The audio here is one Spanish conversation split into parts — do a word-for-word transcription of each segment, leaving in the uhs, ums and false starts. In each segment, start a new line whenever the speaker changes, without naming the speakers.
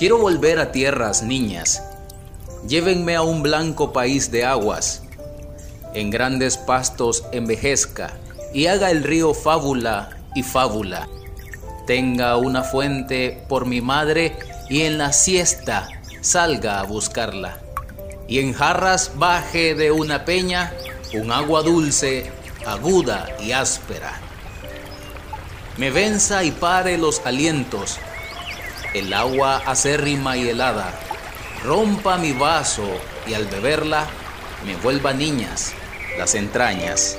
Quiero volver a tierras, niñas. Llévenme a un blanco país de aguas. En grandes pastos envejezca y haga el río fábula y fábula. Tenga una fuente por mi madre y en la siesta salga a buscarla. Y en jarras baje de una peña un agua dulce, aguda y áspera. Me venza y pare los alientos, el agua acérrima y helada, rompa mi vaso y al beberla me vuelva niñas las entrañas.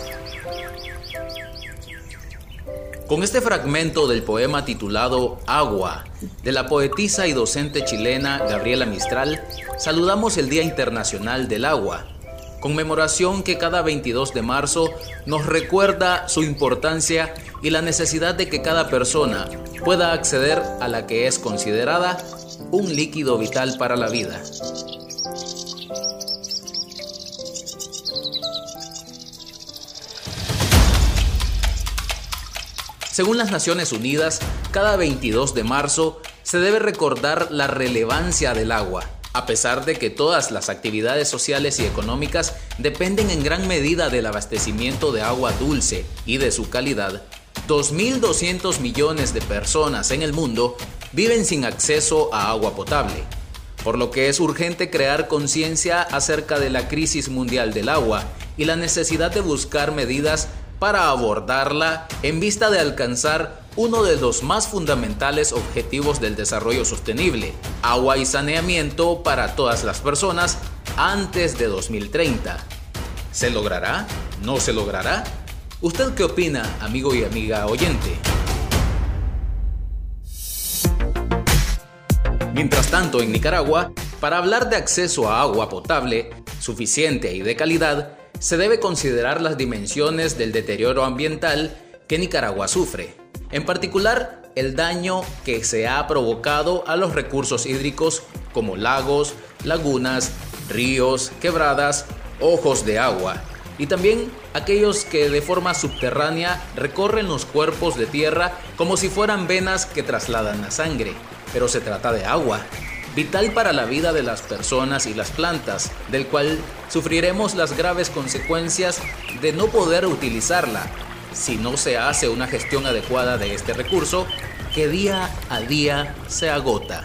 Con este fragmento del poema titulado Agua, de la poetisa y docente chilena Gabriela Mistral, saludamos el Día Internacional del Agua, conmemoración que cada veintidós de marzo nos recuerda su importancia y la necesidad de que cada persona pueda acceder a la que es considerada un líquido vital para la vida. Según las Naciones Unidas, cada veintidós de marzo se debe recordar la relevancia del agua, a pesar de que todas las actividades sociales y económicas dependen en gran medida del abastecimiento de agua dulce y de su calidad. dos mil doscientos millones de personas en el mundo viven sin acceso a agua potable, por lo que es urgente crear conciencia acerca de la crisis mundial del agua y la necesidad de buscar medidas para abordarla en vista de alcanzar uno de los más fundamentales objetivos del desarrollo sostenible, agua y saneamiento para todas las personas antes de dos mil treinta. ¿Se logrará? ¿No se logrará? ¿Usted qué opina, amigo y amiga oyente? Mientras tanto, en Nicaragua, para hablar de acceso a agua potable, suficiente y de calidad, se debe considerar las dimensiones del deterioro ambiental que Nicaragua sufre. En particular, el daño que se ha provocado a los recursos hídricos como lagos, lagunas, ríos, quebradas, ojos de agua, y también aquellos que de forma subterránea recorren los cuerpos de tierra como si fueran venas que trasladan la sangre. Pero se trata de agua, vital para la vida de las personas y las plantas, del cual sufriremos las graves consecuencias de no poder utilizarla si no se hace una gestión adecuada de este recurso que día a día se agota.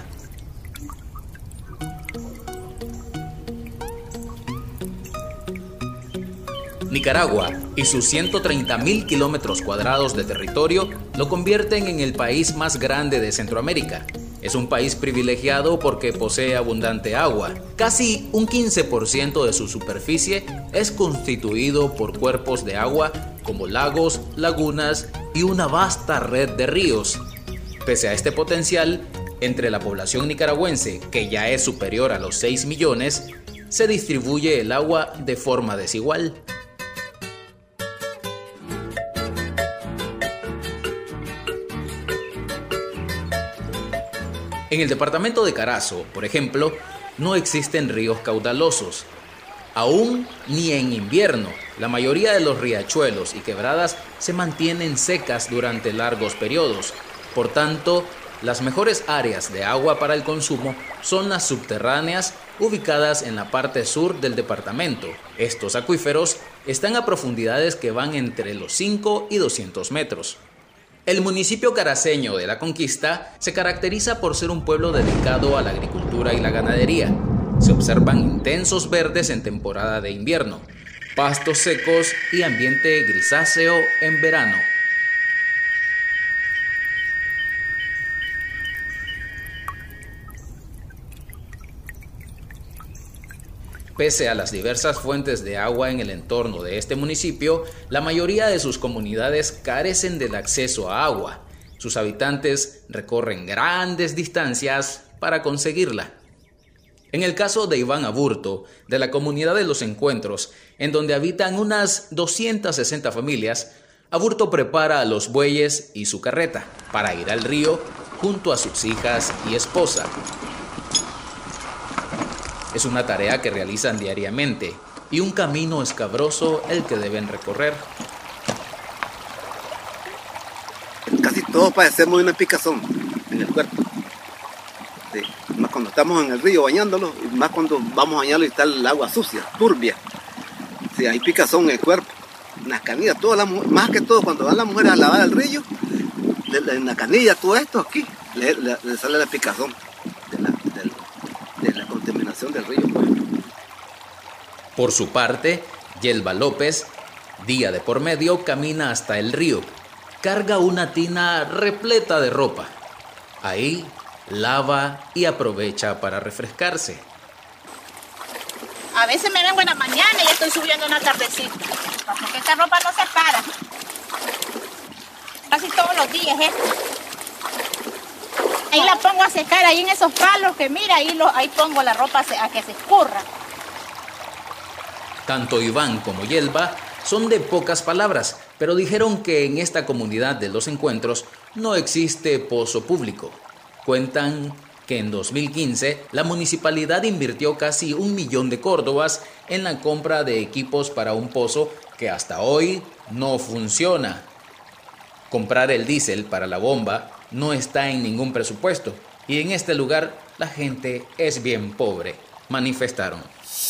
Nicaragua y sus ciento treinta mil kilómetros cuadrados de territorio lo convierten en el país más grande de Centroamérica. Es un país privilegiado porque posee abundante agua. Casi un quince por ciento de su superficie es constituido por cuerpos de agua como lagos, lagunas y una vasta red de ríos. Pese a este potencial, entre la población nicaragüense, que ya es superior a los seis millones, se distribuye el agua de forma desigual. En el departamento de Carazo, por ejemplo, no existen ríos caudalosos. Aún ni en invierno, la mayoría de los riachuelos y quebradas se mantienen secas durante largos periodos. Por tanto, las mejores áreas de agua para el consumo son las subterráneas ubicadas en la parte sur del departamento. Estos acuíferos están a profundidades que van entre los cinco y doscientos metros. El municipio caraceño de La Conquista se caracteriza por ser un pueblo dedicado a la agricultura y la ganadería. Se observan intensos verdes en temporada de invierno, pastos secos y ambiente grisáceo en verano. Pese a las diversas fuentes de agua en el entorno de este municipio, la mayoría de sus comunidades carecen del acceso a agua. Sus habitantes recorren grandes distancias para conseguirla. En el caso de Iván Aburto, de la comunidad de Los Encuentros, en donde habitan unas doscientas sesenta familias, Aburto prepara a los bueyes y su carreta para ir al río junto a sus hijas y esposa. Es una tarea que realizan diariamente y un camino escabroso el que deben recorrer.
Casi todos padecemos de una picazón en el cuerpo. Sí. cuando estamos en el río bañándolo, y más cuando vamos a bañarlo y está el agua sucia, turbia. Si hay picazón en el cuerpo, en las canillas, todas las mujeres, más que todo cuando van las mujeres a lavar al río, en la canilla, todo esto aquí, le, le, le sale la picazón de la, de, de la contaminación del río.
Por su parte, Yelva López, día de por medio, camina hasta el río. Carga una tina repleta de ropa. Ahí lava y aprovecha para refrescarse.
A veces me vengo en la mañana y estoy subiendo una tardecita, porque esta ropa no se para. Casi todos los días esto. Ahí la pongo a secar, ahí en esos palos que mira, ahí, lo, ahí pongo la ropa a que se escurra.
Tanto Iván como Yelva son de pocas palabras, pero dijeron que en esta comunidad de Los Encuentros no existe pozo público. Cuentan que en dos mil quince la municipalidad invirtió casi un millón de córdobas en la compra de equipos para un pozo que hasta hoy no funciona. Comprar el diésel para la bomba no está en ningún presupuesto y en este lugar la gente es bien pobre, manifestaron.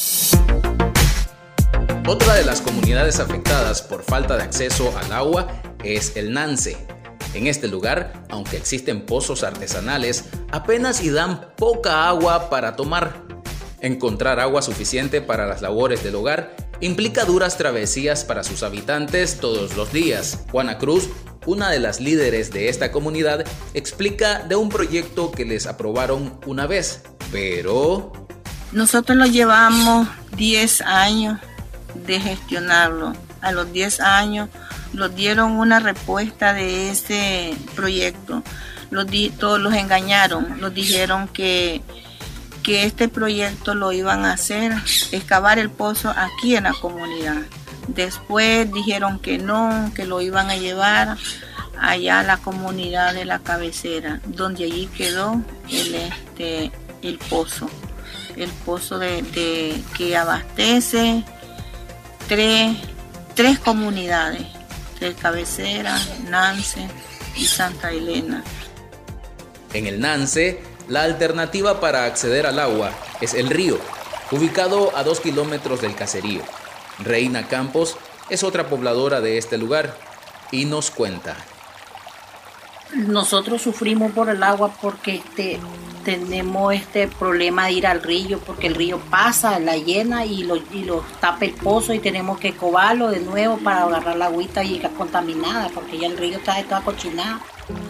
Otra de las comunidades afectadas por falta de acceso al agua es el Nance. En este lugar, aunque existen pozos artesanales, apenas y dan poca agua para tomar. Encontrar agua suficiente para las labores del hogar implica duras travesías para sus habitantes todos los días. Juana Cruz, una de las líderes de esta comunidad, explica de un proyecto que les aprobaron una vez, pero...
Nosotros lo llevamos diez años de gestionarlo. A los diez años nos dieron una respuesta de ese proyecto. Los di, todos los engañaron, nos dijeron que, que este proyecto lo iban a hacer, excavar el pozo aquí en la comunidad. Después dijeron que no, que lo iban a llevar allá a la comunidad de la cabecera, donde allí quedó el, este, el pozo, el pozo de, de, que abastece tres, tres comunidades, de Cabecera, Nance y Santa Elena.
En el Nance, la alternativa para acceder al agua es el río, ubicado a dos kilómetros del caserío. Reina Campos es otra pobladora de este lugar y nos cuenta.
Nosotros sufrimos por el agua porque este, tenemos este problema de ir al río, porque el río pasa, la llena y lo, y lo tapa el pozo y tenemos que cobarlo de nuevo para agarrar la agüita y está contaminada, porque ya el río está toda cochinada.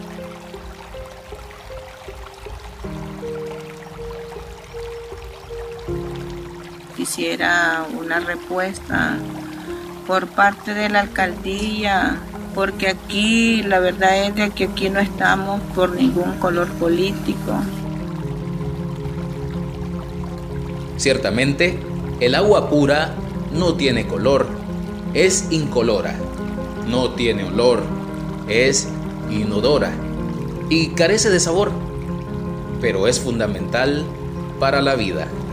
Quisiera una respuesta por parte de la alcaldía, porque aquí la verdad es de que aquí no estamos por ningún color político.
Ciertamente, el agua pura no tiene color, es incolora, no tiene olor, es inodora y carece de sabor, pero es fundamental para la vida.